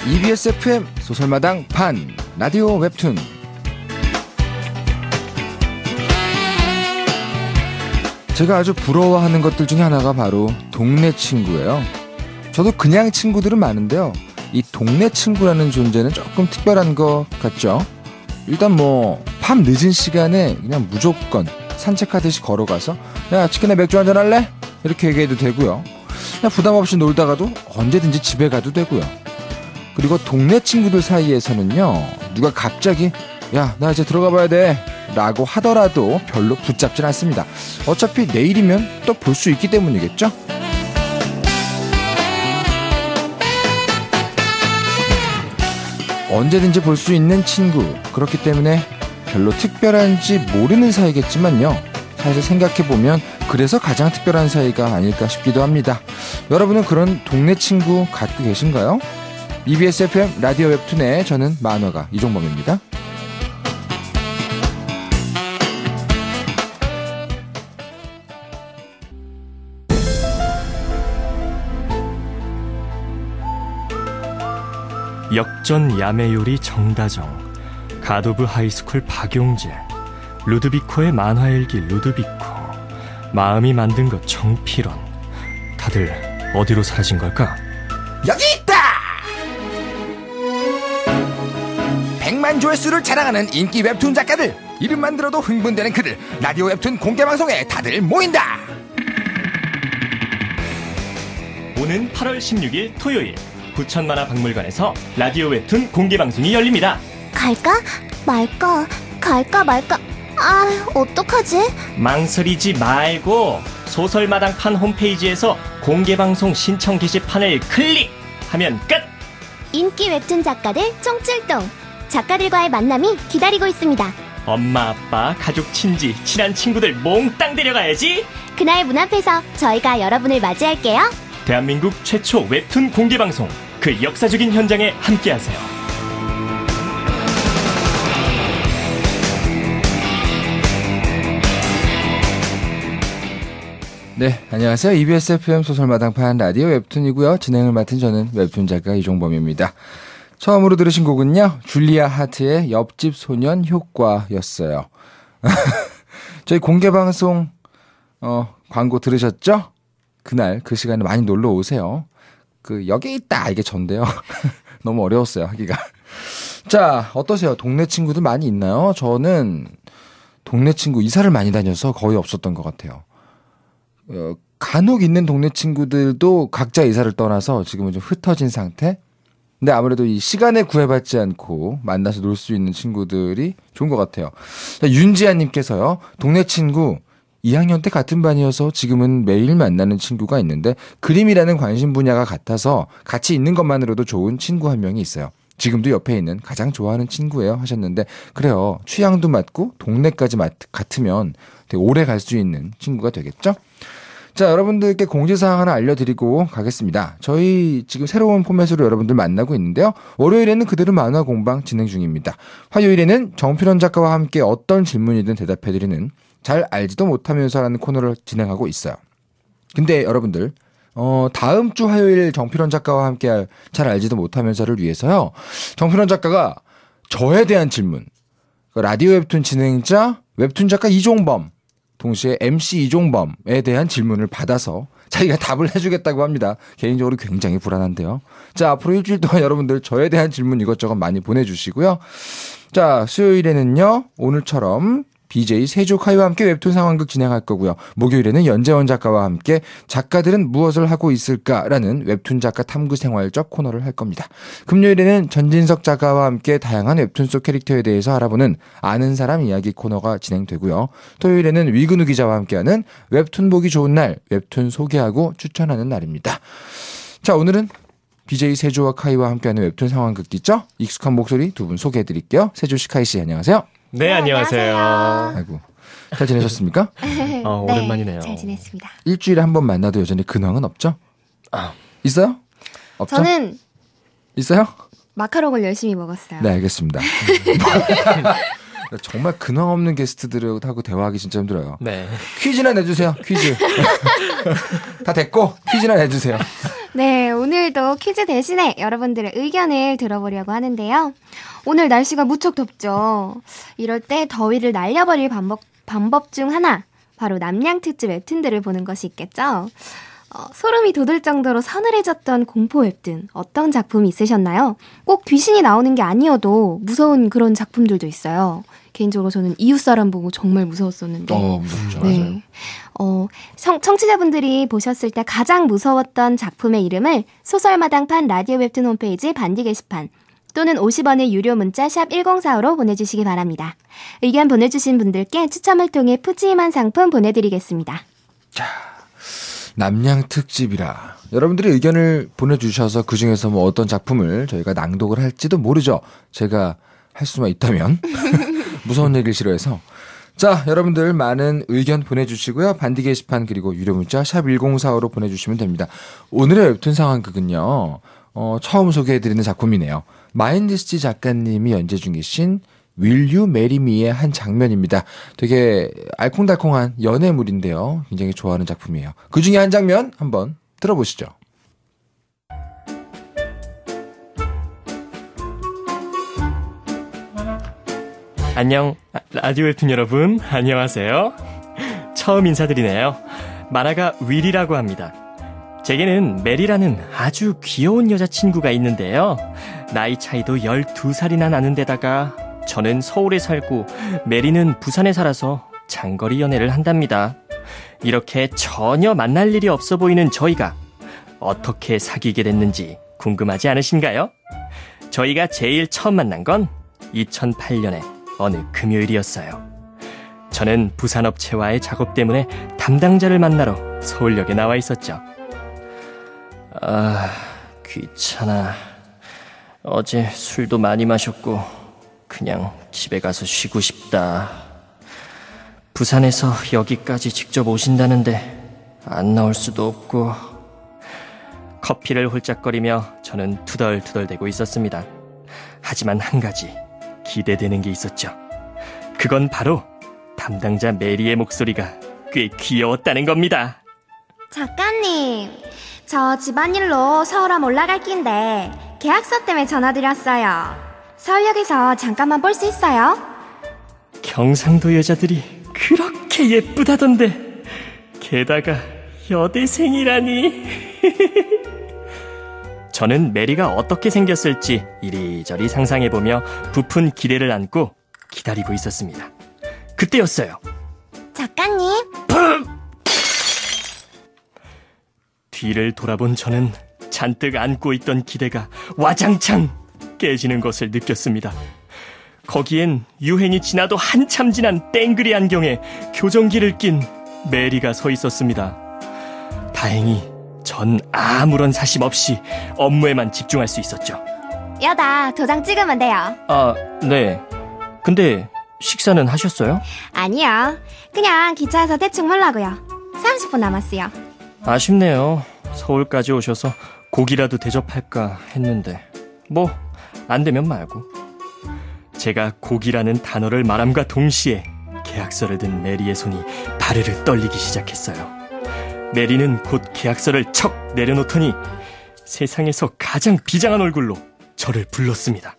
EBS FM 소설마당 판 라디오 웹툰. 제가 아주 부러워하는 것들 중에 하나가 바로 동네 친구예요. 저도 그냥 친구들은 많은데요, 이 동네 친구라는 존재는 조금 특별한 것 같죠. 일단 밤 늦은 시간에 그냥 무조건 산책하듯이 걸어가서 야, 치킨에 맥주 한잔 할래? 이렇게 얘기해도 되고요. 그냥 부담 없이 놀다가도 언제든지 집에 가도 되고요. 그리고 동네 친구들 사이에서는요, 누가 갑자기 야, 나 이제 들어가 봐야 돼 라고 하더라도 별로 붙잡진 않습니다. 어차피 내일이면 또 볼 수 있기 때문이겠죠. 언제든지 볼 수 있는 친구, 그렇기 때문에 별로 특별한지 모르는 사이겠지만요, 사실 생각해보면 그래서 가장 특별한 사이가 아닐까 싶기도 합니다. 여러분은 그런 동네 친구 갖고 계신가요? EBS FM 라디오 웹툰의 저는 만화가 이종범입니다. 역전 야매요리 정다정, 가도브 하이스쿨 박용재, 루드비코의 만화일기 루드비코, 마음이 만든 것 정필원. 다들 어디로 사라진 걸까? 여기 있다! 100만 조회수를 자랑하는 인기 웹툰 작가들, 이름만 들어도 흥분되는 그들, 라디오 웹툰 공개방송에 다들 모인다. 오는 8월 16일 토요일 부천만화박물관에서 라디오 웹툰 공개방송이 열립니다. 갈까? 말까? 갈까 말까? 아, 어떡하지? 망설이지 말고 소설마당판 홈페이지에서 공개방송 신청 게시판을 클릭하면 끝! 인기 웹툰 작가들 총출동, 작가들과의 만남이 기다리고 있습니다. 엄마, 아빠, 가족, 친지, 친한 친구들 몽땅 데려가야지. 그날 문 앞에서 저희가 여러분을 맞이할게요. 대한민국 최초 웹툰 공개방송, 그 역사적인 현장에 함께하세요. 네, 안녕하세요. EBS FM 소설마당판 라디오 웹툰이고요. 진행을 맡은 저는 웹툰 작가 이종범입니다. 처음으로 들으신 곡은요, 줄리아 하트의 옆집 소년 효과였어요. 저희 공개방송 광고 들으셨죠? 그날 그 시간에 많이 놀러 오세요. 여기 있다, 이게 전데요. 너무 어려웠어요, 하기가. 자, 어떠세요? 동네 친구들 많이 있나요? 저는 동네 친구 이사를 많이 다녀서 거의 없었던 것 같아요. 간혹 있는 동네 친구들도 각자 이사를 떠나서 지금은 좀 흩어진 상태? 근데 아무래도 이 시간에 구애받지 않고 만나서 놀 수 있는 친구들이 좋은 것 같아요. 윤지아님께서요, 동네 친구 2학년 때 같은 반이어서 지금은 매일 만나는 친구가 있는데 그림이라는 관심 분야가 같아서 같이 있는 것만으로도 좋은 친구 한 명이 있어요. 지금도 옆에 있는 가장 좋아하는 친구예요 하셨는데, 그래요. 취향도 맞고 동네까지 같으면 되게 오래 갈 수 있는 친구가 되겠죠? 자, 여러분들께 공지사항 하나 알려드리고 가겠습니다. 저희 지금 새로운 포맷으로 여러분들 만나고 있는데요. 월요일에는 그대로 만화 공방 진행 중입니다. 화요일에는 정필원 작가와 함께 어떤 질문이든 대답해드리는 잘 알지도 못하면서라는 코너를 진행하고 있어요. 근데 여러분들, 다음 주 화요일 정필원 작가와 함께 할 잘 알지도 못하면서를 위해서요, 정필원 작가가 저에 대한 질문, 라디오 웹툰 진행자 웹툰 작가 이종범, 동시에 MC 이종범에 대한 질문을 받아서 자기가 답을 해주겠다고 합니다. 개인적으로 굉장히 불안한데요. 자, 앞으로 일주일 동안 여러분들 저에 대한 질문 이것저것 많이 보내주시고요. 자, 수요일에는요, 오늘처럼 BJ 세조카이와 함께 웹툰 상황극 진행할 거고요. 목요일에는 연재원 작가와 함께 작가들은 무엇을 하고 있을까라는 웹툰 작가 탐구 생활적 코너를 할 겁니다. 금요일에는 전진석 작가와 함께 다양한 웹툰 속 캐릭터에 대해서 알아보는 아는 사람 이야기 코너가 진행되고요. 토요일에는 위근우 기자와 함께하는 웹툰 보기 좋은 날, 웹툰 소개하고 추천하는 날입니다. 자, 오늘은 BJ 세조와 카이와 함께하는 웹툰 상황극 있죠? 익숙한 목소리 두 분 소개해드릴게요. 세조씨, 카이씨, 안녕하세요. 네, 안녕하세요. 아이고, 잘 지내셨습니까? 오랜만이네요. 잘 지냈습니다. 일주일에 한 번 만나도 여전히 근황은 없죠? 있어요? 없죠? 저는 있어요? 마카롱을 열심히 먹었어요. 네, 알겠습니다. 정말 근황 없는 게스트들하고 대화하기 진짜 힘들어요. 네. 퀴즈나 내주세요. 퀴즈. 다 됐고 퀴즈나 내주세요. 네, 오늘도 퀴즈 대신에 여러분들의 의견을 들어보려고 하는데요. 오늘 날씨가 무척 덥죠. 이럴 때 더위를 날려버릴 방법 중 하나, 바로 남양특집 웹툰들을 보는 것이 있겠죠. 소름이 돋을 정도로 서늘해졌던 공포 웹툰, 어떤 작품이 있으셨나요? 꼭 귀신이 나오는 게 아니어도 무서운 그런 작품들도 있어요. 개인적으로 저는 이웃사람 보고 정말 무서웠었는데. 무섭죠. 네. 청취자분들이 보셨을 때 가장 무서웠던 작품의 이름을 소설마당판 라디오 웹툰 홈페이지 반디 게시판 또는 50원의 유료 문자 샵 1045로 보내주시기 바랍니다. 의견 보내주신 분들께 추첨을 통해 푸짐한 상품 보내드리겠습니다. 자, 남양 특집이라 여러분들이 의견을 보내주셔서 그중에서 뭐 어떤 작품을 저희가 낭독을 할지도 모르죠. 제가 할 수만 있다면 무서운 얘기를 싫어해서. 자, 여러분들 많은 의견 보내주시고요. 반디 게시판 그리고 유료 문자 샵 1045로 보내주시면 됩니다. 오늘의 웹툰 상황극은요. 처음 소개해드리는 작품이네요. 마인드스지 작가님이 연재 중이신 Will You Marry Me의 한 장면입니다. 되게 알콩달콩한 연애물인데요. 굉장히 좋아하는 작품이에요. 그 중에 한 장면 한번 들어보시죠. 안녕, 라디오 웹툰 여러분, 안녕하세요. 처음 인사드리네요. 만화가 윌이라고 합니다. 제게는 메리라는 아주 귀여운 여자친구가 있는데요. 나이 차이도 12살이나 나는 데다가 저는 서울에 살고 메리는 부산에 살아서 장거리 연애를 한답니다. 이렇게 전혀 만날 일이 없어 보이는 저희가 어떻게 사귀게 됐는지 궁금하지 않으신가요? 저희가 제일 처음 만난 건 2008년에 어느 금요일이었어요. 저는 부산 업체와의 작업 때문에 담당자를 만나러 서울역에 나와 있었죠. 귀찮아. 어제 술도 많이 마셨고 그냥 집에 가서 쉬고 싶다. 부산에서 여기까지 직접 오신다는데 안 나올 수도 없고. 커피를 홀짝거리며 저는 투덜투덜대고 있었습니다. 하지만 한 가지 기대되는 게 있었죠. 그건 바로 담당자 메리의 목소리가 꽤 귀여웠다는 겁니다. 작가님, 저 집안일로 서울함 올라갈 긴데 계약서 때문에 전화드렸어요. 서울역에서 잠깐만 볼 수 있어요? 경상도 여자들이 그렇게 예쁘다던데 게다가 여대생이라니. 저는 메리가 어떻게 생겼을지 이리저리 상상해보며 부푼 기대를 안고 기다리고 있었습니다. 그때였어요. 작가님. 뒤를 돌아본 저는 잔뜩 안고 있던 기대가 와장창 깨지는 것을 느꼈습니다. 거기엔 유행이 지나도 한참 지난 땡그리 안경에 교정기를 낀 메리가 서 있었습니다. 다행히 전 아무런 사심 없이 업무에만 집중할 수 있었죠. 여다, 도장 찍으면 돼요. 네. 근데 식사는 하셨어요? 아니요. 그냥 기차에서 대충 하려고요. 30분 남았어요. 아쉽네요. 서울까지 오셔서 고기라도 대접할까 했는데 뭐 안 되면 말고. 제가 고기라는 단어를 말함과 동시에 계약서를 든 메리의 손이 바르르 떨리기 시작했어요. 메리는 곧 계약서를 척 내려놓더니 세상에서 가장 비장한 얼굴로 저를 불렀습니다.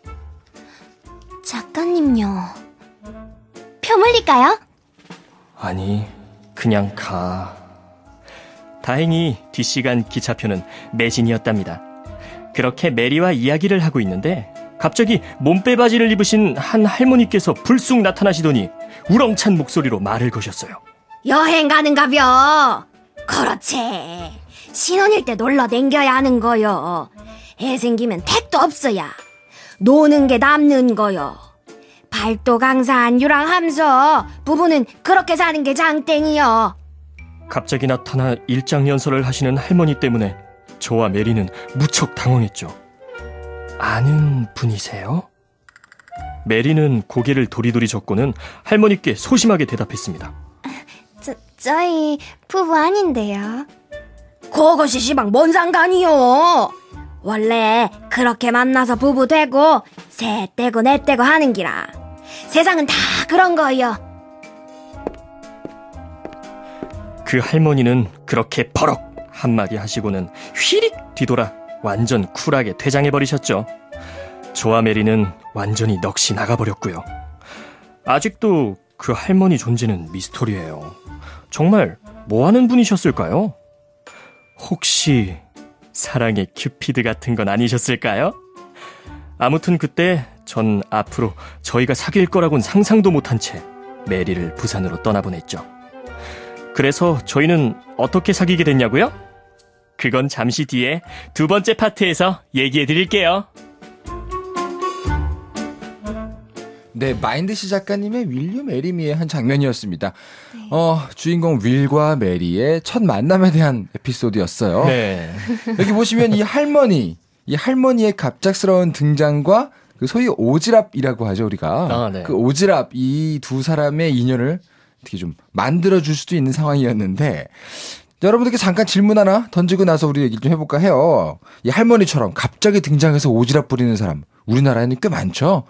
작가님요, 표 물릴까요? 아니, 그냥 가. 다행히 뒷시간 기차표는 매진이었답니다. 그렇게 메리와 이야기를 하고 있는데 갑자기 몸빼바지를 입으신 한 할머니께서 불쑥 나타나시더니 우렁찬 목소리로 말을 거셨어요. 여행 가는가벼? 그렇지. 신혼일 때 놀러 댕겨야 하는 거요. 애 생기면 택도 없어야. 노는 게 남는 거요. 발도 강산 유랑함서 부부는 그렇게 사는 게 장땡이요. 갑자기 나타나 일장연설을 하시는 할머니 때문에 저와 메리는 무척 당황했죠. 아는 분이세요? 메리는 고개를 도리도리 젓고는 할머니께 소심하게 대답했습니다. 저희 부부 아닌데요. 그것이 시방 뭔 상관이요. 원래 그렇게 만나서 부부 되고 셋 되고 넷 되고 하는 기라. 세상은 다 그런 거예요. 그 할머니는 그렇게 버럭 한마디 하시고는 휘릭 뒤돌아 완전 쿨하게 퇴장해버리셨죠. 저와 메리는 완전히 넋이 나가버렸고요. 아직도 그 할머니 존재는 미스터리예요. 정말 뭐하는 분이셨을까요? 혹시 사랑의 큐피드 같은 건 아니셨을까요? 아무튼 그때 전 앞으로 저희가 사귈 거라고는 상상도 못한 채 메리를 부산으로 떠나보냈죠. 그래서 저희는 어떻게 사귀게 됐냐고요? 그건 잠시 뒤에 두 번째 파트에서 얘기해 드릴게요. 네, 마인드시 작가님의 윌류 메리미의 한 장면이었습니다. 주인공 윌과 메리의 첫 만남에 대한 에피소드였어요. 네. 여기 보시면 이 할머니의 갑작스러운 등장과 그 소위 오지랖이라고 하죠, 우리가. 네. 그 오지랖, 이 두 사람의 인연을 어떻게 좀 만들어줄 수도 있는 상황이었는데, 여러분들께 잠깐 질문 하나 던지고 나서 우리 얘기 좀 해볼까 해요. 이 할머니처럼 갑자기 등장해서 오지랖 부리는 사람, 우리나라에는 꽤 많죠?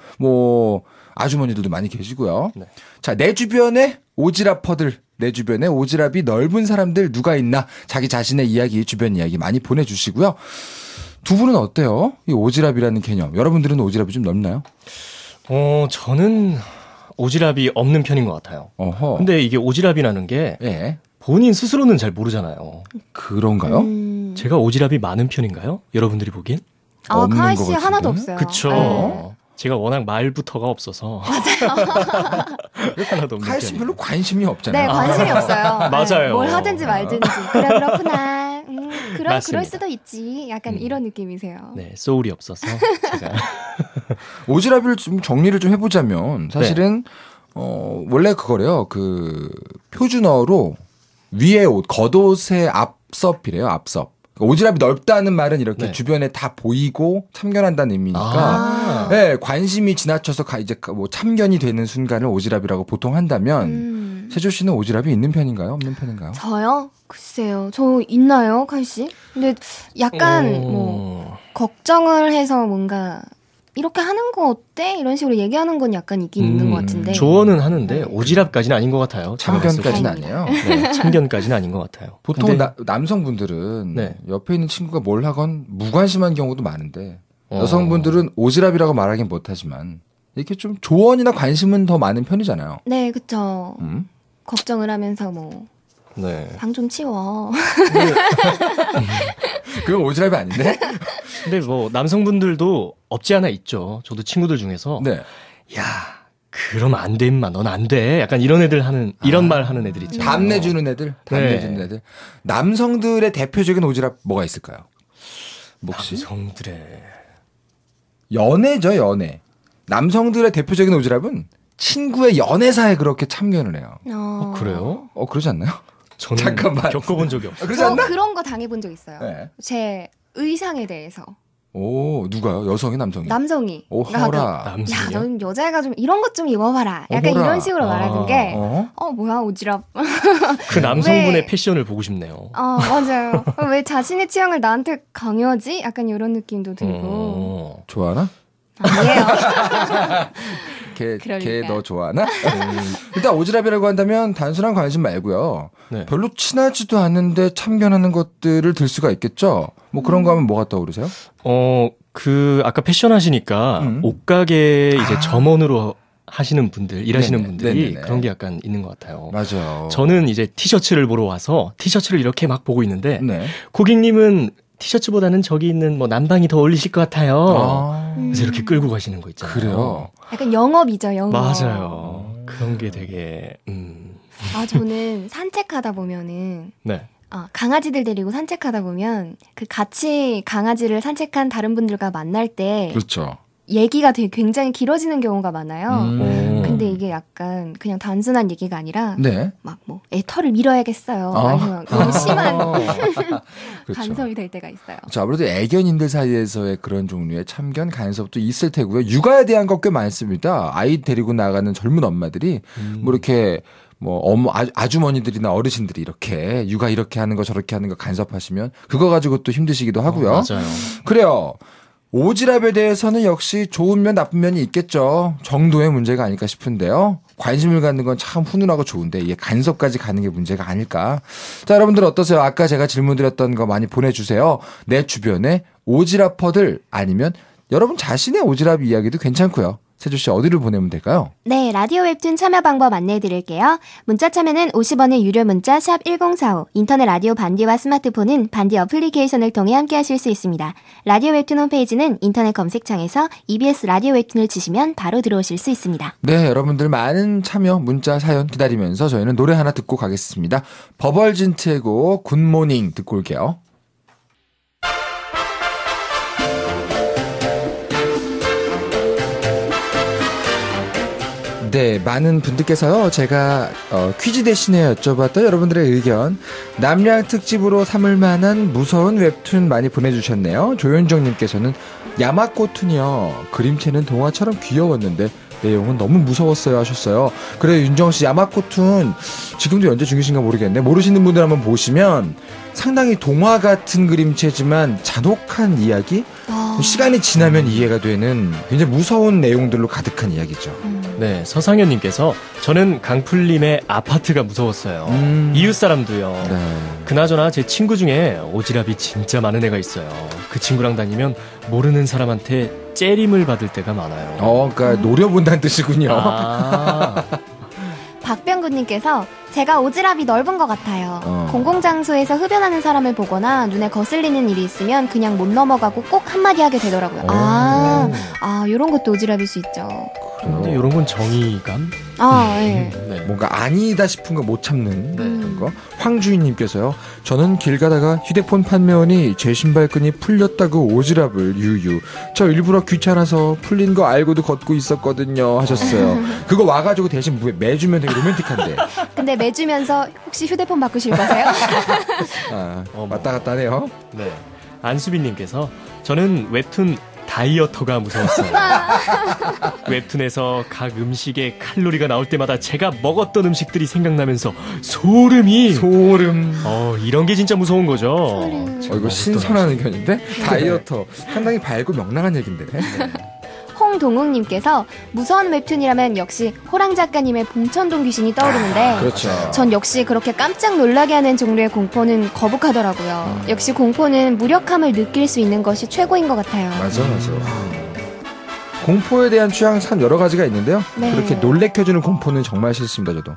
아주머니들도 많이 계시고요. 네. 자, 내 주변에 오지랖퍼들, 내 주변에 오지랖이 넓은 사람들 누가 있나? 자기 자신의 이야기, 주변 이야기 많이 보내주시고요. 두 분은 어때요? 이 오지랖이라는 개념. 여러분들은 오지랖이 좀 넓나요? 저는 오지랖이 없는 편인 것 같아요. 어허. 근데 이게 오지랖이라는 게 예. 본인 스스로는 잘 모르잖아요. 그런가요? 제가 오지랖이 많은 편인가요? 여러분들이 보기엔? 없는 카이 것 씨 같은데? 하나도 없어요. 그쵸. 네. 제가 워낙 말부터가 없어서. 하나도 없는 카이 씨 편이에요. 별로 관심이 네, 없잖아요. 관심이 없어요. 맞아요. 네, 뭘 하든지 말든지. 그래, 그렇구나. 그럴 맞습니다. 수도 있지. 약간 이런 느낌이세요. 네, 소울이 없어서 제가. 오지랖을 좀 정리를 좀 해보자면 사실은 원래 그거래요. 그 표준어로 위에 옷, 겉옷의 앞섭이래요. 앞섭. 오지랖이 넓다는 말은 이렇게 네. 주변에 다 보이고 참견한다는 의미니까, 네, 관심이 지나쳐서 이제 뭐 참견이 되는 순간을 오지랖이라고 보통 한다면, 세조 씨는 오지랖이 있는 편인가요? 없는 편인가요? 저요? 글쎄요. 저 있나요, 카이 씨? 근데 약간 걱정을 해서 뭔가 이렇게 하는 거 어때? 이런 식으로 얘기하는 건 약간 있긴 있는 것 같은데. 조언은 하는데 오지랖까지는 아닌 것 같아요. 참견까지는 다행이네요. 아니에요. 네, 참견까지는 아닌 것 같아요. 보통 근데- 남성분들은 네. 옆에 있는 친구가 뭘 하건 무관심한 경우도 많은데, 여성분들은 오지랖이라고 말하긴 못하지만 이렇게 좀 조언이나 관심은 더 많은 편이잖아요. 네, 그쵸. 음? 걱정을 하면서 뭐, 네. 방 좀 치워. 그건 오지랖이 아닌데? 근데 뭐 남성분들도 없지 않아 있죠. 저도 친구들 중에서 네. 야, 그러면 안 돼, 임마. 넌 안 돼. 약간 이런 애들 이런 말 하는 애들 있잖아요. 답내주는 애들? 답내주는 네. 애들? 남성들의 대표적인 오지랖 뭐가 있을까요? 혹시? 남성들의 연애죠, 연애. 남성들의 대표적인 오지랖은 친구의 연애사에 그렇게 참견을 해요. 그래요? 그러지 않나요? 저는 잠깐만. 겪어본 적이 없어요. 그러지 저 않나? 그런 거 당해본 적 있어요. 네. 제 의상에 대해서. 오, 누가요? 여성이, 남성이? 남성이. 오, 그러니까 허라. 야, 남성이요? 넌 여자애가 좀 이런 것 좀 입어봐라. 약간 어머나. 이런 식으로 말하는 게, 어? 뭐야, 오지랖. 그 남성분의 왜- 패션을 보고 싶네요. 맞아요. 왜 자신의 취향을 나한테 강요하지? 약간 이런 느낌도 들고. 좋아하나? 아니에요. 걔 그러니까. 너 좋아하나? 일단 오지랖이라고 한다면 단순한 관심 말고요. 네. 별로 친하지도 않은데 참견하는 것들을 들 수가 있겠죠. 뭐 그런 거 하면 뭐가 떠오르세요? 아까 패션 하시니까 옷가게 이제 점원으로 하시는 분들, 일하시는 네네, 분들이 네네네. 그런 게 약간 있는 것 같아요. 맞아요. 저는 이제 티셔츠를 보러 와서 티셔츠를 이렇게 막 보고 있는데 네. 고객님은 티셔츠보다는 저기 있는 뭐 남방이 더 어울리실 것 같아요. 아, 그래서 이렇게 끌고 가시는 거 있잖아요. 그래요. 약간 영업이죠, 영업. 맞아요. 그런 게 되게 저는 산책하다 보면은, 네. 강아지들 데리고 산책하다 보면, 그 같이 강아지를 산책한 다른 분들과 만날 때, 그렇죠. 얘기가 되게 굉장히 길어지는 경우가 많아요. 근데 음. 이게 약간 그냥 단순한 얘기가 아니라, 네. 막 뭐, 털을 밀어야겠어요. 아. 아니면 너무 심한 그렇죠. 간섭이 될 때가 있어요. 자, 아무래도 애견인들 사이에서의 그런 종류의 참견, 간섭도 있을 테고요. 육아에 대한 것 꽤 많습니다. 아이 데리고 나가는 젊은 엄마들이 뭐 이렇게 아주머니들이나 어르신들이 이렇게 육아 이렇게 하는 거 저렇게 하는 거 간섭하시면 그거 가지고 또 힘드시기도 하고요. 맞아요. 그래요. 오지랖에 대해서는 역시 좋은 면 나쁜 면이 있겠죠. 정도의 문제가 아닐까 싶은데요. 관심을 갖는 건 참 훈훈하고 좋은데 이게 간섭까지 가는 게 문제가 아닐까. 자, 여러분들 어떠세요? 아까 제가 질문 드렸던 거 많이 보내주세요. 내 주변에 오지랖퍼들 아니면 여러분 자신의 오지랖 이야기도 괜찮고요. 세주씨 어디를 보내면 될까요? 네, 라디오 웹툰 참여 방법 안내해 드릴게요. 문자 참여는 50원의 유료 문자 샵 1045, 인터넷 라디오 반디와 스마트폰은 반디 어플리케이션을 통해 함께 하실 수 있습니다. 라디오 웹툰 홈페이지는 인터넷 검색창에서 EBS 라디오 웹툰을 치시면 바로 들어오실 수 있습니다. 네, 여러분들 많은 참여 문자 사연 기다리면서 저희는 노래 하나 듣고 가겠습니다. 버벌진트의 곡 굿모닝 듣고 올게요. 네, 많은 분들께서요, 제가 퀴즈 대신에 여쭤봤던 여러분들의 의견, 남양 특집으로 삼을 만한 무서운 웹툰 많이 보내주셨네요. 조현정님께서는 야마코툰이요. 그림체는 동화처럼 귀여웠는데 내용은 너무 무서웠어요 하셨어요. 그래, 윤정씨, 야마코툰 지금도 연재 중이신가 모르겠네. 모르시는 분들 한번 보시면 상당히 동화 같은 그림체지만 잔혹한 이야기? 시간이 지나면 이해가 되는 굉장히 무서운 내용들로 가득한 이야기죠. 네, 서상현님께서 저는 강풀님의 아파트가 무서웠어요. 이웃 사람도요. 네. 그나저나 제 친구 중에 오지랖이 진짜 많은 애가 있어요. 그 친구랑 다니면 모르는 사람한테 째림을 받을 때가 많아요. 그러니까 노려본다는 뜻이군요. 아, 박병구님께서 제가 오지랖이 넓은 것 같아요. 공공장소에서 흡연하는 사람을 보거나 눈에 거슬리는 일이 있으면 그냥 못 넘어가고 꼭 한마디 하게 되더라고요. 요런 것도 오지랖일 수 있죠. 근데 이런 건 정의감? 네. 네. 뭔가 아니다 싶은 거 못 참는 그런 거. 황주인님께서요. 저는 길 가다가 휴대폰 판매원이 제 신발끈이 풀렸다고 오지랖을 유유. 저 일부러 귀찮아서 풀린 거 알고도 걷고 있었거든요 하셨어요. 그거 와가지고 대신 매주면 되게 로맨틱한데. 근데 매주면서 혹시 휴대폰 바꾸실 거세요? 왔다 갔다 하네요. 네. 안수빈님께서 저는 웹툰 다이어터가 무서웠어요. 웹툰에서 각 음식에 칼로리가 나올 때마다 제가 먹었던 음식들이 생각나면서 소름. 이런 게 진짜 무서운 거죠. 이거 신선한 의견인데? 다이어터. 상당히 밝고 명랑한 얘긴데. 홍동욱님께서 무서운 웹툰이라면 역시 호랑 작가님의 봉천동 귀신이 떠오르는데 그렇죠. 전 역시 그렇게 깜짝 놀라게 하는 종류의 공포는 거북하더라고요. 역시 공포는 무력함을 느낄 수 있는 것이 최고인 것 같아요. 맞아. 공포에 대한 취향 참 여러 가지가 있는데요. 네. 그렇게 놀래켜주는 공포는 정말 싫습니다, 저도.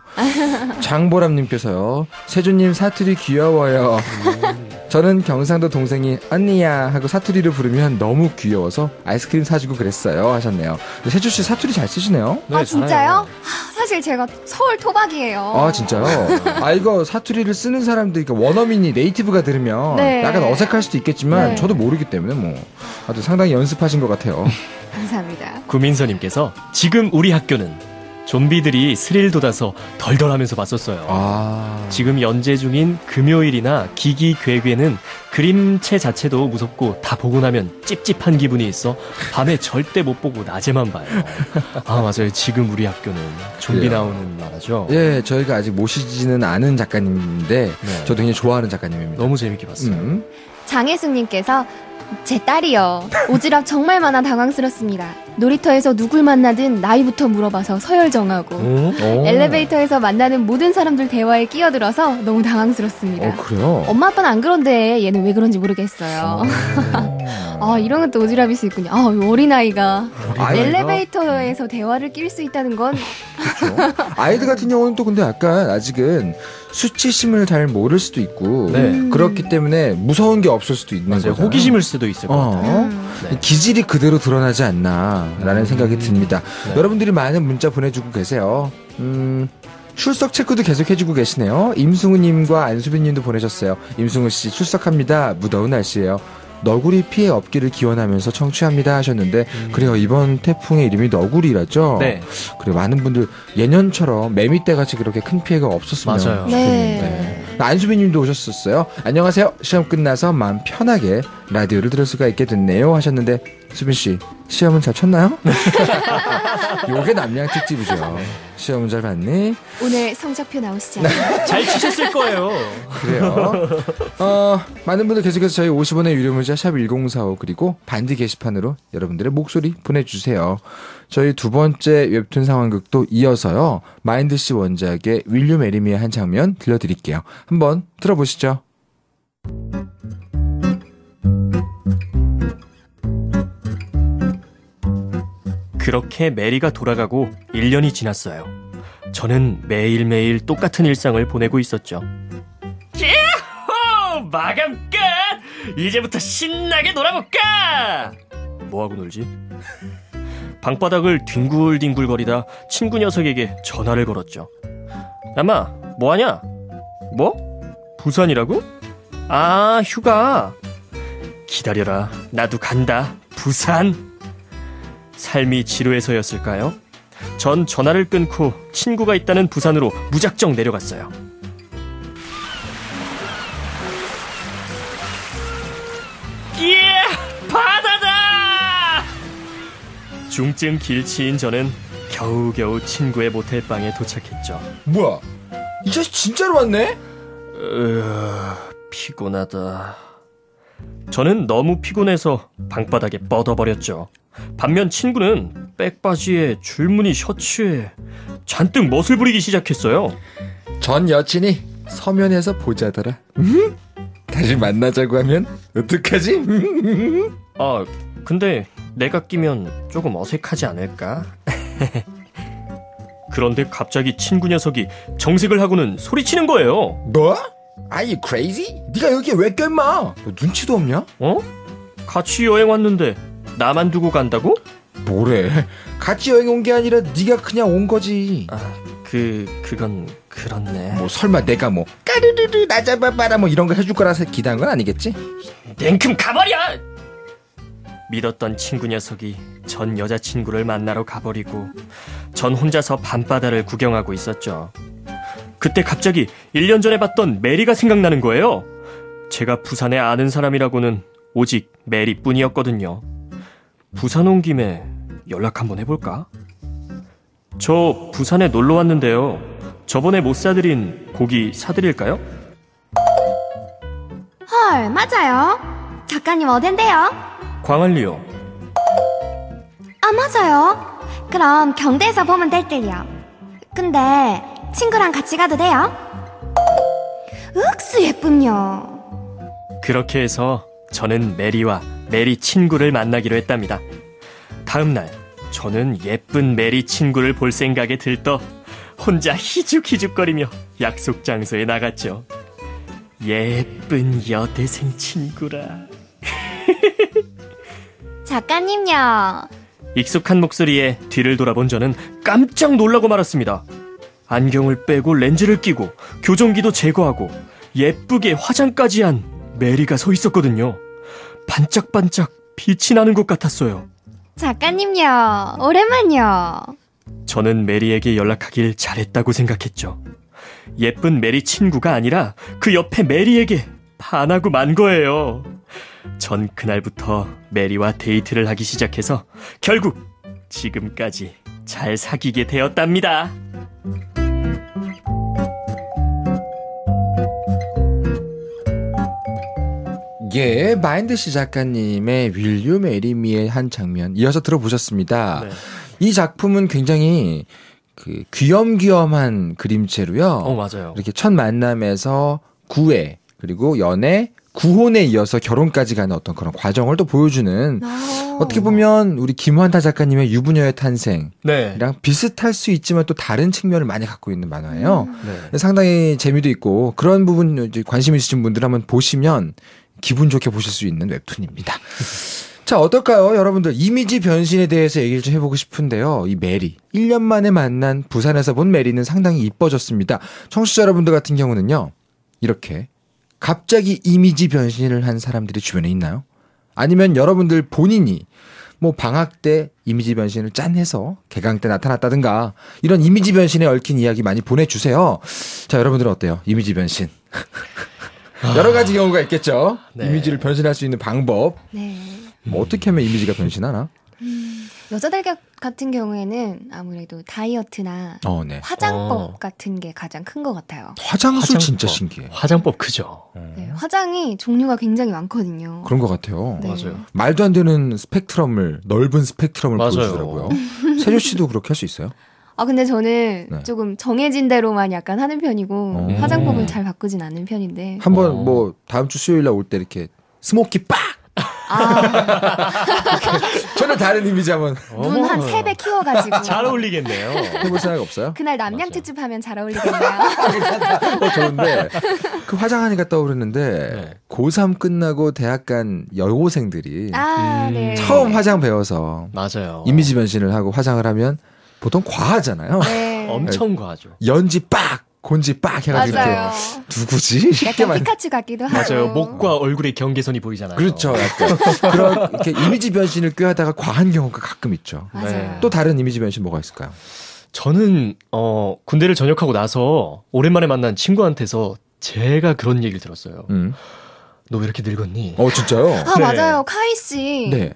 장보람님께서요. 세준님 사투리 귀여워요. 저는 경상도 동생이 언니야 하고 사투리를 부르면 너무 귀여워서 아이스크림 사주고 그랬어요 하셨네요. 세주씨 사투리 잘 쓰시네요. 네, 진짜요? 사실 제가 서울 토박이에요. 진짜요? 이거 사투리를 쓰는 사람들, 그러니까 원어민이 네이티브가 들으면 네. 약간 어색할 수도 있겠지만 네. 저도 모르기 때문에 아주 상당히 연습하신 것 같아요. 감사합니다. 구민서님께서 지금 우리 학교는 좀비들이 스릴 돋아서 덜덜하면서 봤었어요. 지금 연재 중인 금요일이나 기기괴괴는 그림체 자체도 무섭고 다 보고 나면 찝찝한 기분이 있어 밤에 절대 못 보고 낮에만 봐요. 맞아요. 지금 우리 학교는 좀비 나오는 만화죠. 예, 저희가 아직 모시지는 않은 작가님인데 네. 저도 굉장히 좋아하는 작가님입니다. 너무 재밌게 봤어요. 장혜숙님께서 제 딸이요. 오지랖 정말 많아 당황스럽습니다. 놀이터에서 누굴 만나든 나이부터 물어봐서 서열정하고 엘리베이터에서 만나는 모든 사람들 대화에 끼어들어서 너무 당황스럽습니다. 그래요? 엄마 아빠는 안 그런데 얘는 왜 그런지 모르겠어요. 이런 것도 오지랖일 수 있군요. 어린아이가 엘리베이터에서 대화를 낄 수 있다는 건 그렇죠. 아이들 같은 경우는 또 근데 약간 아직은 수치심을 잘 모를 수도 있고 그렇기 때문에 무서운 게 없을 수도 있는 거죠. 호기심일 수도 있을 것 같아요. 네. 기질이 그대로 드러나지 않나라는 생각이 듭니다. 여러분들이 많은 문자 보내주고 계세요. 출석 체크도 계속 해주고 계시네요. 임승우님과 안수빈님도 보내셨어요. 임승우씨 출석합니다. 무더운 날씨예요. 너구리 피해 없기를 기원하면서 청취합니다 하셨는데 그래요. 이번 태풍의 이름이 너구리라죠. 네. 그리고 많은 분들 예년처럼 매미떼같이 그렇게 큰 피해가 없었으면 맞아요. 좋겠는데 안수빈님도 오셨었어요. 안녕하세요. 시험 끝나서 마음 편하게 라디오를 들을 수가 있게 됐네요 하셨는데 수빈 씨, 시험은 잘 쳤나요? 요게 남양 특집이죠. 시험은 잘 봤니? 오늘 성적표 나오시죠? 잘 치셨을 거예요. 그래요. 많은 분들 계속해서 저희 50원의 유료 문자 샵 1045 그리고 반디 게시판으로 여러분들의 목소리 보내주세요. 저희 두 번째 웹툰 상황극도 이어서요. 마인드씨 원작의 윌리엄 에리미의 한 장면 들려드릴게요. 한번 들어보시죠. 그렇게 메리가 돌아가고 1년이 지났어요. 저는 매일매일 똑같은 일상을 보내고 있었죠. 예호! 마감 끝! 이제부터 신나게 놀아볼까? 뭐하고 놀지? 방바닥을 뒹굴뒹굴거리다 친구 녀석에게 전화를 걸었죠. 야마, 뭐하냐? 뭐? 부산이라고? 아, 휴가. 기다려라, 나도 간다. 부산. 삶이 지루해서였을까요? 전 전화를 끊고 친구가 있다는 부산으로 무작정 내려갔어요. 예! 바다다! 중증 길치인 저는 겨우겨우 친구의 모텔방에 도착했죠. 뭐야? 이 자식 진짜로 왔네? 피곤하다. 저는 너무 피곤해서 방바닥에 뻗어버렸죠. 반면 친구는 백바지에 줄무늬 셔츠에 잔뜩 멋을 부리기 시작했어요. 전 여친이 서면에서 보자더라. 다시 만나자고 하면 어떡하지? 아, 근데 내가 끼면 조금 어색하지 않을까? 그런데 갑자기 친구 녀석이 정색을 하고는 소리치는 거예요. 뭐? Are you crazy? 네가 여기 왜 껴임마? 너 눈치도 없냐? 어? 같이 여행 왔는데 나만 두고 간다고? 뭐래? 같이 여행 온 게 아니라 네가 그냥 온 거지. 아, 그건 그렇네. 뭐 설마 내가 뭐 까르르르 나 잡아봐라 뭐 이런 거 해줄 거라서 기대한 건 아니겠지? 냉큼 가버려! 믿었던 친구 녀석이 전 여자친구를 만나러 가버리고 전 혼자서 밤바다를 구경하고 있었죠. 그때 갑자기 1년 전에 봤던 메리가 생각나는 거예요. 제가 부산에 아는 사람이라고는 오직 메리뿐이었거든요. 부산 온 김에 연락 한번 해볼까? 저 부산에 놀러 왔는데요. 저번에 못 사드린 고기 사드릴까요? 헐, 맞아요. 작가님 어딘데요? 광안리요. 아, 맞아요. 그럼 경대에서 보면 될 듯요. 근데 친구랑 같이 가도 돼요? 윽수 예쁨요. 그렇게 해서 저는 메리와 메리 친구를 만나기로 했답니다. 다음날 저는 예쁜 메리 친구를 볼 생각에 들떠 혼자 희죽희죽거리며 약속 장소에 나갔죠. 예쁜 여대생 친구라. 작가님요. 익숙한 목소리에 뒤를 돌아본 저는 깜짝 놀라고 말았습니다. 안경을 빼고 렌즈를 끼고 교정기도 제거하고 예쁘게 화장까지 한 메리가 서 있었거든요. 반짝반짝 빛이 나는 것 같았어요. 작가님요. 오랜만요. 저는 메리에게 연락하길 잘했다고 생각했죠. 예쁜 메리 친구가 아니라 그 옆에 메리에게 반하고 만 거예요. 전 그날부터 메리와 데이트를 하기 시작해서 결국 지금까지 잘 사귀게 되었답니다. 예, 마인드씨 작가님의 윌리엄 에리미의 한 장면 이어서 들어보셨습니다. 네. 이 작품은 굉장히 그 귀염귀염한 그림체로요. 맞아요. 이렇게 첫 만남에서 구애 그리고 연애 구혼에 이어서 결혼까지 가는 어떤 그런 과정을 또 보여주는 어떻게 보면 우리 김환타 작가님의 유부녀의 탄생이랑 네. 비슷할 수 있지만 또 다른 측면을 많이 갖고 있는 만화예요. 네. 상당히 재미도 있고 그런 부분 이제 관심 있으신 분들 한번 보시면 기분 좋게 보실 수 있는 웹툰입니다. 자, 어떨까요? 여러분들 이미지 변신에 대해서 얘기를 좀 해보고 싶은데요. 이 메리 1년 만에 만난 부산에서 본 메리는 상당히 이뻐졌습니다. 청취자 여러분들 같은 경우는요. 이렇게 갑자기 이미지 변신을 한 사람들이 주변에 있나요? 아니면 여러분들 본인이 뭐 방학 때 이미지 변신을 짠 해서 개강 때 나타났다든가 이런 이미지 변신에 얽힌 이야기 많이 보내주세요. 자, 여러분들은 어때요? 이미지 변신. 여러 가지 경우가 있겠죠. 네. 이미지를 변신할 수 있는 방법. 네. 뭐 어떻게 하면 이미지가 변신하나? 여자들 같은 경우에는 아무래도 다이어트나 네. 화장법 같은 게 가장 큰 것 같아요. 화장술 진짜 신기해. 화장법 크죠. 네, 화장이 종류가 굉장히 많거든요. 그런 것 같아요. 네. 맞아요. 말도 안 되는 넓은 스펙트럼을 맞아요. 보여주더라고요. 세조 씨도 그렇게 할 수 있어요? 근데 저는 네. 조금 정해진 대로만 약간 하는 편이고 화장법은 잘 바꾸진 않는 편인데. 한번 뭐 다음 주 수요일 날 올 때 이렇게 스모키 빡! 전혀 다른 이미지 한번 눈 한 3배 키워가지고. 잘 어울리겠네요. 해볼 생각 없어요? 그날 남양 특집 하면 잘 어울리겠네요. 좋은데 그 화장하니까 떠오르는데 네. 고3 끝나고 대학 간 여고생들이 네. 처음 화장 배워서 맞아요. 이미지 변신을 하고 화장을 하면 보통 과하잖아요. 네. 엄청 과하죠. 연지 빡! 곤지 빡! 해가지고 맞아요. 누구지? 쉽게 약간 피카츄 같기도 하고. 맞아요. 목과 얼굴의 경계선이 보이잖아요. 그렇죠. 약간 그런 이렇게 이미지 변신을 꾀하다가 과한 경우가 가끔 있죠. 맞아요. 네. 또 다른 이미지 변신 뭐가 있을까요? 저는 군대를 전역하고 나서 오랜만에 만난 친구한테서 제가 그런 얘기를 들었어요. 너 왜 이렇게 늙었니? 진짜요? 네. 네. 맞아요. 카이 씨. 네.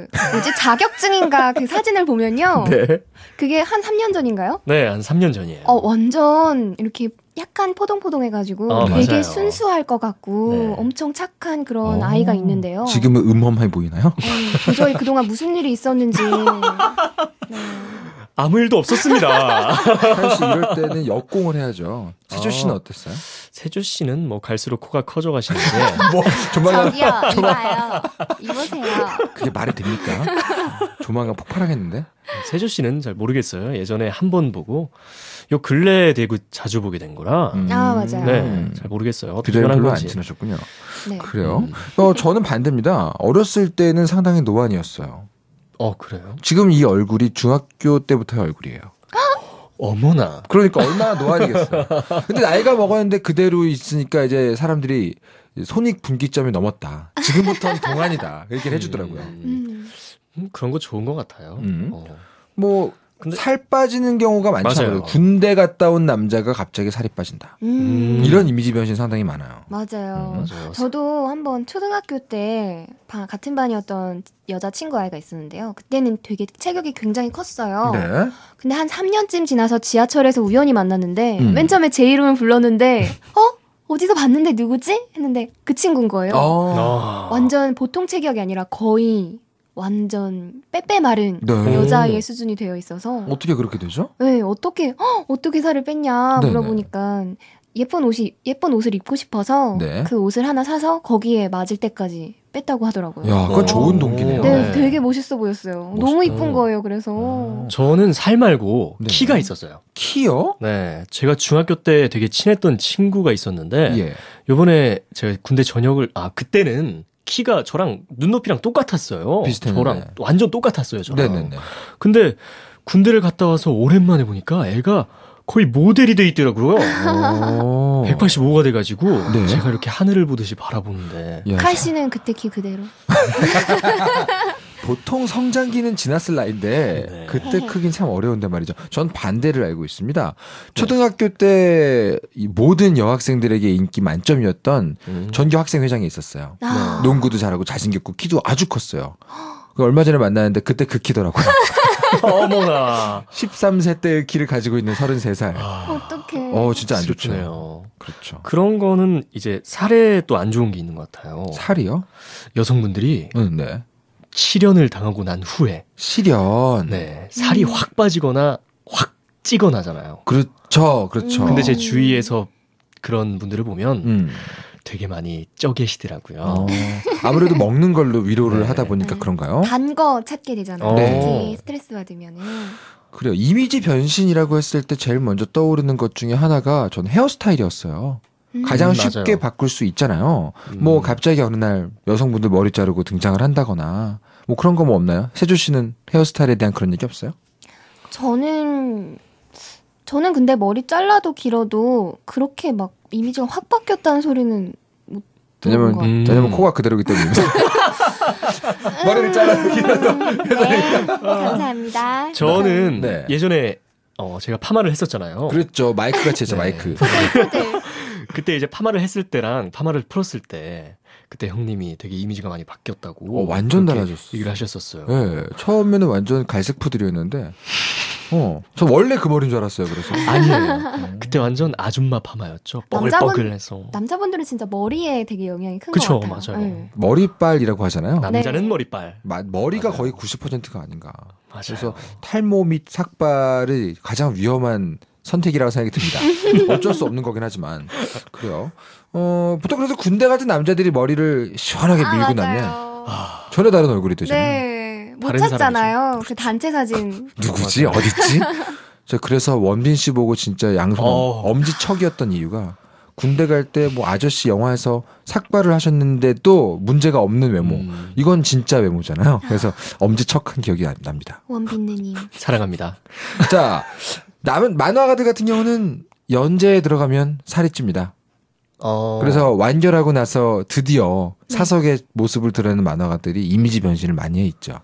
자격증인가 그 사진을 보면요. 네. 그게 한 3년 전인가요? 네, 한 3년 전이에요. 완전 이렇게 약간 포동포동해가지고 되게 맞아요. 순수할 것 같고 네. 엄청 착한 그런 아이가 있는데요. 지금은 음험해 보이나요? 도저히 그동안 무슨 일이 있었는지. 네. 아무 일도 없었습니다. 사실 이럴 때는 역공을 해야죠. 세조 씨는 어땠어요? 세조 씨는 뭐 갈수록 코가 커져 가시는데 뭐 조만간 저기요, 이봐요. 이보세요. 그게 말이 됩니까? 조만간 폭발하겠는데? 세조 씨는 잘 모르겠어요. 예전에 한 번 보고 요 근래에 되고 자주 보게 된 거라 맞아요. 네, 잘 모르겠어요. 어떻게 그대로 변한 별로 안 건지. 친하셨군요. 네. 그래요? 저는 반대입니다. 어렸을 때는 상당히 노안이었어요. 그래요? 지금 이 얼굴이 중학교 때부터의 얼굴이에요. 어머나. 그러니까 얼마나 노안이겠어요. 근데 나이가 먹었는데 그대로 있으니까 이제 사람들이 손익분기점이 넘었다. 지금부터는 동안이다. 이렇게 해주더라고요. 그런 거 좋은 것 같아요. 뭐, 근데- 살 빠지는 경우가 많잖아요. 맞아요. 군대 갔다 온 남자가 갑자기 살이 빠진다. 이런 이미지 변신 상당히 많아요. 맞아요. 맞아요. 저도 한번 초등학교 때 같은 반이었던 여자친구 아이가 있었는데요. 그때는 되게 체격이 굉장히 컸어요. 네. 근데 한 3년쯤 지나서 지하철에서 우연히 만났는데 맨 처음에 제 이름을 불렀는데 어디서 봤는데 누구지? 했는데 그 친구인 거예요. 완전 보통 체격이 아니라 거의 완전 빼빼 마른 네. 여자아이의 수준이 되어 있어서 어떻게 그렇게 되죠? 네, 어떻게 살을 뺐냐 네네. 물어보니까 예쁜 옷을 입고 싶어서 네. 그 옷을 하나 사서 거기에 맞을 때까지 뺐다고 하더라고요. 야, 그건 좋은 동기네요. 네, 네. 되게 멋있어 보였어요. 너무 이쁜 거예요. 그래서 저는 살 말고 네. 키가 있었어요. 키요? 네, 제가 중학교 때 되게 친했던 친구가 있었는데 예. 요번에 제가 군대 전역을 그때는 키가 저랑 눈높이랑 똑같았어요. 비슷했는데. 저랑 완전 똑같았어요. 저랑. 네네네. 근데 군대를 갔다 와서 오랜만에 보니까 애가 거의 모델이 돼 있더라고요. 185가 돼가지고 네. 제가 이렇게 하늘을 보듯이 바라보는데 야, 칼 씨는 그때 키 그대로. 보통 성장기는 지났을 나이인데 네. 그때 크긴 참 어려운데 말이죠. 전 반대를 알고 있습니다. 초등학교 때 이 모든 여학생들에게 인기 만점이었던 전교 학생회장이 있었어요. 농구도 잘하고 잘생겼고 키도 아주 컸어요. 얼마 전에 만났는데 그때 그 키더라고요. 어머나. 13세 때의 키를 가지고 있는 33살. 어떡해. 진짜 안 좋죠. 슬프네요. 그렇죠. 그런 거는 이제 살에 또 안 좋은 게 있는 것 같아요. 살이요? 여성분들이 네. 실연을 당하고 난 후에 실연. 네, 살이 확 빠지거나 확 찌거나잖아요. 그렇죠. 그렇죠. 근데 제 주위에서 그런 분들을 보면 음. 되게 많이 쪄 계시더라고요. 아무래도 먹는 걸로 위로를 네. 하다 보니까 그런가요? 단 거 찾게 되잖아요. 네. 특히 스트레스 받으면은. 그래요. 이미지 변신이라고 했을 때 제일 먼저 떠오르는 것 중에 하나가 전 헤어스타일이었어요. 가장 쉽게 맞아요. 바꿀 수 있잖아요. 뭐 갑자기 어느 날 여성분들 머리 자르고 등장을 한다거나 뭐 그런 거 뭐 없나요? 세조 씨는 헤어스타일에 대한 그런 얘기 없어요? 저는 근데 머리 잘라도 길어도 그렇게 막 이미지가 확 바뀌었다는 소리는 못 들은 것 같아요. 왜냐면 코가 그대로기 때문에. 머리를 잘라도 길어도. 네, 감사합니다. 저는 네. 예전에 제가 파마를 했었잖아요. 그렇죠. 마이크 같이 했죠. 네. 마이크. 푸들. 그때 이제 파마를 했을 때랑 파마를 풀었을 때 그때 형님이 되게 이미지가 많이 바뀌었다고. 완전 그렇게 달라졌어요. 얘기를 하셨었어요. 네, 처음에는 완전 갈색 푸들이었는데, 저 원래 그 머리인 줄 알았어요. 그래서 아니에요. 그때 완전 아줌마 파마였죠. 뻐글뻐글해서. 남자분들은 진짜 머리에 되게 영향이 큰 그쵸, 것 같아요. 맞아요. 네. 머리빨이라고 하잖아요. 남자는 네. 머리빨. 머리가 맞아요. 거의 90%가 아닌가. 맞아요. 그래서 탈모 및 삭발이 가장 위험한 선택이라고 생각이 듭니다. 어쩔 수 없는 거긴 하지만 그래요. 보통 그래서 군대 같은 남자들이 머리를 시원하게 밀고 나면 전혀 다른 얼굴이 되잖아요. 네, 못 다른 찾잖아요. 그 단체 사진. 누구지? 어딨지? 저 그래서 원빈 씨 보고 진짜 양손 엄지척이었던 이유가 군대 갈 때 뭐 아저씨 영화에서 삭발을 하셨는데도 문제가 없는 외모. 이건 진짜 외모잖아요. 그래서 엄지척한 기억이 납니다. 원빈네님. 사랑합니다. 자, 남은 만화가들 같은 경우는 연재에 들어가면 살이 찝니다. 그래서 완결하고 나서 드디어 사석의 모습을 드러내는 만화가들이 이미지 변신을 많이 해 있죠.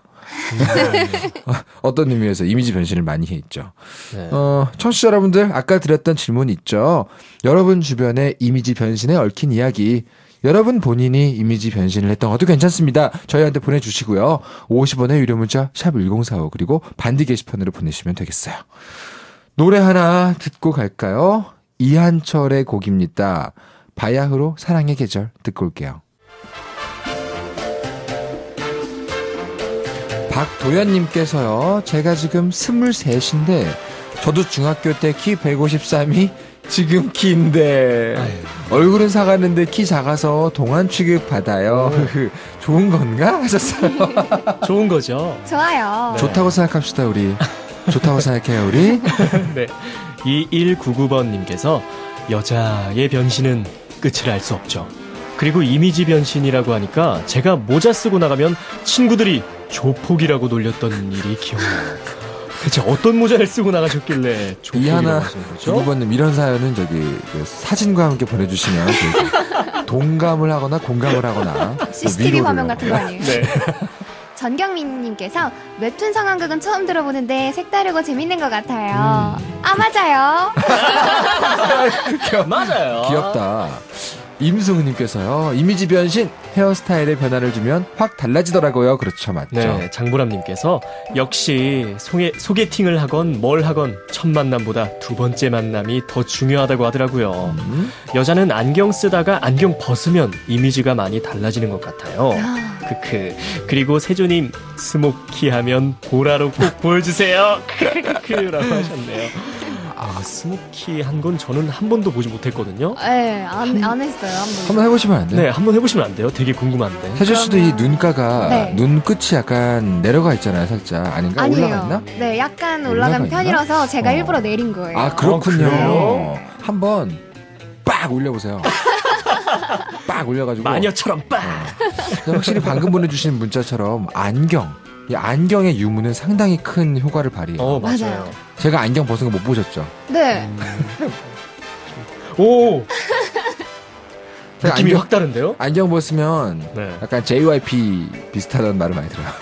어떤 의미에서 이미지 변신을 많이 해 있죠. 네. 청취자 여러분들, 아까 드렸던 질문 있죠. 여러분 주변의 이미지 변신에 얽힌 이야기, 여러분 본인이 이미지 변신을 했던 것도 괜찮습니다. 저희한테 보내주시고요. 50원의 유료 문자 샵 1045 그리고 반디 게시판으로 보내시면 되겠어요. 노래 하나 듣고 갈까요? 이한철의 곡입니다. 바야흐로 사랑의 계절 듣고 올게요. 박도연님께서요. 제가 지금 23인데 저도 중학교 때 키 153이 지금 키인데 얼굴은 사갔는데 키 작아서 동안 취급 받아요. 좋은 건가? 하셨어요. 좋은 거죠. 좋아요. 네. 좋다고 생각합시다 우리. 좋다고 생각해요 우리. 네. 2199번님께서 여자의 변신은 끝을 알 수 없죠. 그리고 이미지 변신이라고 하니까 제가 모자 쓰고 나가면 친구들이 조폭이라고 놀렸던 일이 기억나요. 대체 어떤 모자를 쓰고 나가셨길래 조폭이라고 이하나 하시는 거죠? 9번님 이런 사연은 저기 그 사진과 함께 보내주시면 저희 동감을 하거나 공감을 하거나 CCTV 화면 같은 거 아니에요? 네. 전경민님께서 웹툰 상황극은 처음 들어보는데 색다르고 재밌는 것 같아요. 아 맞아요. 맞아요. 귀엽다. 임승우님께서요. 이미지 변신, 헤어스타일에 변화를 주면 확 달라지더라고요. 그렇죠, 맞죠? 네, 장보람님께서 역시 소개팅을 하건 뭘 하건 첫 만남보다 두 번째 만남이 더 중요하다고 하더라고요. 여자는 안경 쓰다가 안경 벗으면 이미지가 많이 달라지는 것 같아요. 크크. 그리고 세조님 스모키 하면 보라로 꼭 보여주세요. 크크라고 하셨네요. 스모키 한 건 저는 한 번도 보지 못했거든요. 네, 안 했어요. 한번 해보시면 안 돼요? 네, 한번 해보시면 안 돼요? 되게 궁금한데. 세조 씨도 이 눈가가 네. 눈끝이 약간 내려가 있잖아요, 살짝. 아닌가? 아니에요. 올라가 있나? 네, 약간 올라간 올라가 편이라서 제가 어. 일부러 내린 거예요. 아, 그렇군요. 그래요? 한번 빡 올려보세요. 빡 올려가지고. 마녀처럼 빡! 확실히 방금 보내주신 문자처럼 이 안경의 유무는 상당히 큰 효과를 발휘해요. 맞아요. 맞아요. 제가 안경 벗은 거 못 보셨죠? 네. 오! 느낌이 안경- 확 다른데요? 안경 벗으면 네. 약간 JYP 비슷하다는 말을 많이 들어요.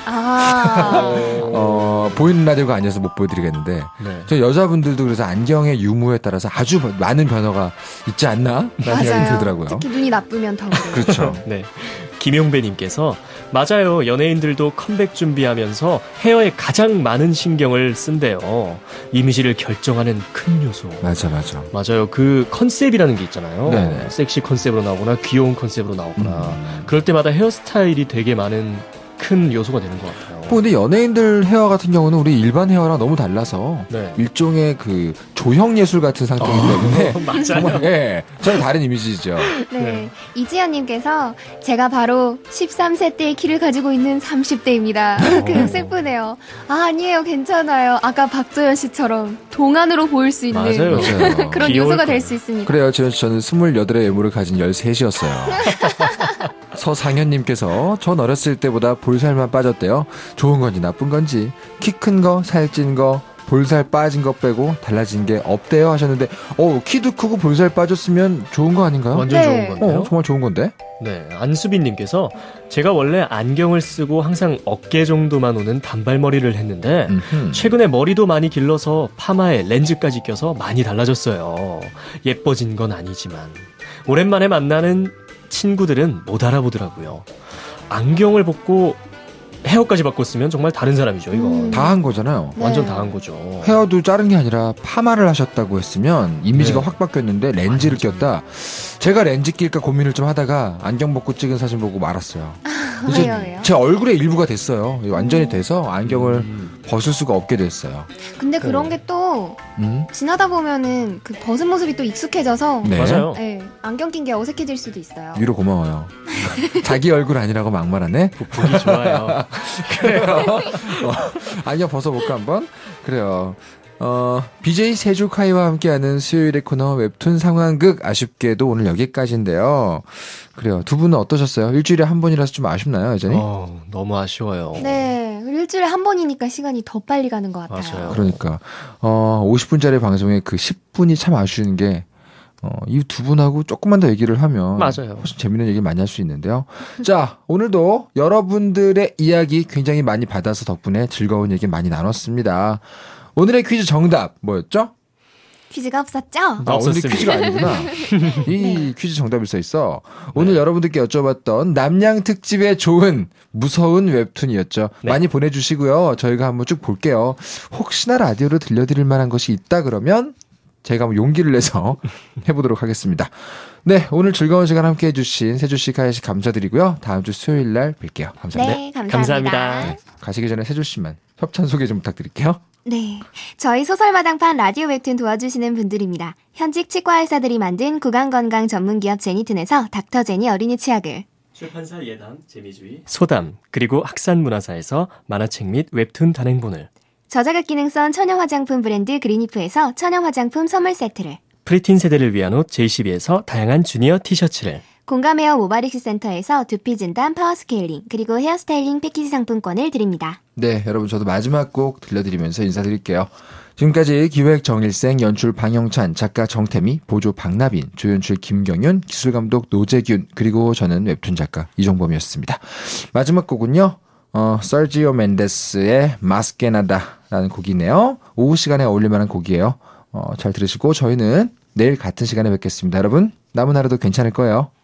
아. 보이는 라디오가 아니어서 못 보여드리겠는데 네. 저 여자분들도 그래서 안경의 유무에 따라서 아주 많은 변화가 있지 않나? 라는 생각이 들더라고요. 특히 눈이 나쁘면 더 그래요. 그렇죠. 네. 김용배님께서 맞아요. 연예인들도 컴백 준비하면서 헤어에 가장 많은 신경을 쓴대요. 이미지를 결정하는 큰 요소. 맞아. 맞아요. 그 컨셉이라는 게 있잖아요. 네네. 섹시 컨셉으로 나오거나 귀여운 컨셉으로 나오거나 그럴 때마다 헤어스타일이 되게 많은 큰 요소가 되는 것 같아요. 근데 연예인들 헤어 같은 경우는 우리 일반 헤어랑 너무 달라서 네. 일종의 그 조형 예술 같은 상태이기 때문에 맞아요. 정말 전혀 다른 이미지죠. 네. 이지연님께서 제가 바로 13세 때의 키를 가지고 있는 30대입니다. 그냥 슬프네요. 아니에요. 괜찮아요. 아까 박도연 씨처럼 동안으로 보일 수 있는 맞아요. 그런 귀여울 요소가 거예요. 될 수 있습니다. 그래요. 저는 28의 외모를 가진 13이었어요. 서상현님께서 전 어렸을 때보다 볼살만 빠졌대요. 좋은 건지 나쁜 건지 키 큰 거, 살찐 거, 볼살 빠진 것 빼고 달라진 게 없대요 하셨는데 키도 크고 볼살 빠졌으면 좋은 거 아닌가요? 완전 네. 좋은 건데요. 정말 좋은 건데. 네, 안수빈님께서 제가 원래 안경을 쓰고 항상 어깨 정도만 오는 단발머리를 했는데 최근에 머리도 많이 길러서 파마에 렌즈까지 껴서 많이 달라졌어요. 예뻐진 건 아니지만 오랜만에 만나는 친구들은 못 알아보더라고요. 안경을 벗고 헤어까지 바꿨으면 정말 다른 사람이죠, 이거. 다 한 거잖아요. 네. 완전 다 한 거죠. 헤어도 자른 게 아니라 파마를 하셨다고 했으면 이미지가 네. 확 바뀌었는데 렌즈를 꼈다. 제가 렌즈 낄까 고민을 좀 하다가 안경 벗고 찍은 사진 보고 말았어요. 이제 왜요? 제 얼굴의 일부가 됐어요. 완전히 돼서 안경을 벗을 수가 없게 됐어요. 근데 그런 게 또 지나다 보면은 그 벗은 모습이 또 익숙해져서 네. 맞아요. 네, 안경 낀 게 어색해질 수도 있어요. 위로 고마워요. 자기 얼굴 아니라고 막말하네. 보기 좋아요. 그래요. 안경 벗어볼까 한번? 그래요. BJ 세주카이와 함께하는 수요일의 코너 웹툰 상황극 아쉽게도 오늘 여기까지인데요. 그래요. 두 분은 어떠셨어요? 일주일에 한 번이라서 좀 아쉽나요, 여전히? 너무 아쉬워요. 네, 일주일에 한 번이니까 시간이 더 빨리 가는 것 같아요. 맞아요. 그러니까 50분짜리 방송에 그 10분이 참 아쉬운 게 이 두 분하고 조금만 더 얘기를 하면 맞아요. 훨씬 재밌는 얘기 많이 할 수 있는데요. 자, 오늘도 여러분들의 이야기 굉장히 많이 받아서 덕분에 즐거운 얘기 많이 나눴습니다. 오늘의 퀴즈 정답 뭐였죠? 퀴즈가 없었죠? 오늘 없었습니다. 퀴즈가 아니구나. 이 퀴즈 정답이 써 있어. 오늘 여러분들께 여쭤봤던 남양 특집에 좋은 무서운 웹툰이었죠. 네. 많이 보내주시고요. 저희가 한번 쭉 볼게요. 혹시나 라디오로 들려드릴 만한 것이 있다 그러면 제가 한번 용기를 내서 해보도록 하겠습니다. 네, 오늘 즐거운 시간 함께 해주신 세주씨, 카야씨 감사드리고요. 다음 주 수요일 날 뵐게요. 감사합니다. 네, 감사합니다. 감사합니다. 가시기 전에 세주씨만 협찬 소개 좀 부탁드릴게요. 네, 저희 소설마당판 라디오 웹툰 도와주시는 분들입니다. 현직 치과의사들이 만든 구강건강 전문기업 제니튼에서 닥터제니 어린이 치약을, 출판사 예담, 재미주의, 소담, 그리고 학산문화사에서 만화책 및 웹툰 단행본을, 저자극 기능성 천연 화장품 브랜드 그린이프에서 천연 화장품 선물 세트를, 프리틴 세대를 위한 옷 JCB에서 다양한 주니어 티셔츠를, 공감헤어 모바리스 센터에서 두피 진단 파워 스케일링 그리고 헤어스타일링 패키지 상품권을 드립니다. 네, 여러분 저도 마지막 곡 들려드리면서 인사드릴게요. 지금까지 기획 정일생, 연출 방영찬, 작가 정태미, 보조 박나빈, 조연출 김경윤, 기술감독 노재균, 그리고 저는 웹툰 작가 이종범이었습니다. 마지막 곡은요. 서지오 멘데스의 마스케나다라는 곡이네요. 오후 시간에 어울릴만한 곡이에요. 잘 들으시고 저희는 내일 같은 시간에 뵙겠습니다. 여러분 남은 하루도 괜찮을 거예요.